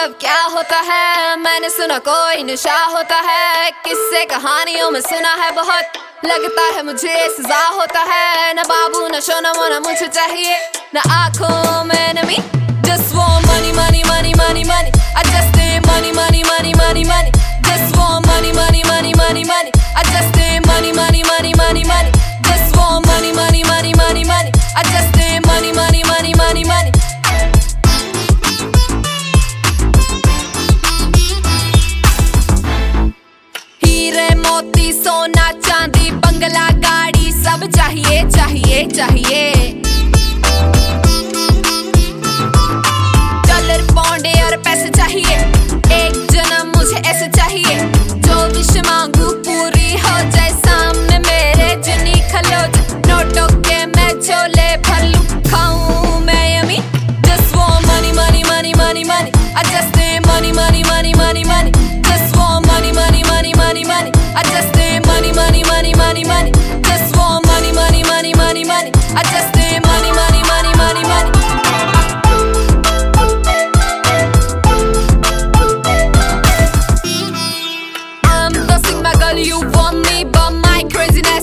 कब क्या होता है, मैंने सुना कोई नशा होता है। किससे कहानियों में सुना है बहुत, लगता है मुझे सजा होता है। न बाबू न शोना मोना मुझे चाहिए, न आंखों में नमी। Just want money, money, money, money, money. I just need money, money, money, money, money. Just want money, money, money, money, money. I just need money, money, money, money, money. Just want money, money, money, money, money. I just need money, money, money, money, money. हीरे मोती सोना चांदी बंगला गाड़ी सब चाहिए चाहिए चाहिए। Dollar पौंडे और पैसे चाहिए, एक जन्म मुझे ऐसे चाहिए। जो विश मांगू पूरी हो जाए, सामने मेरे जुनी खलो जाए। नोटों के मैं झोले भर लूं, खाऊं मैं yummy. Just want money, money, money, money, money. I just need money, money, money, money, money. Just want money, money, money, money, money. I just need money, money, money, money, money. Just want money, money, money, money, money. I just need money, money, money, money, money. I'm the Sigma girl, you want me, but my craziness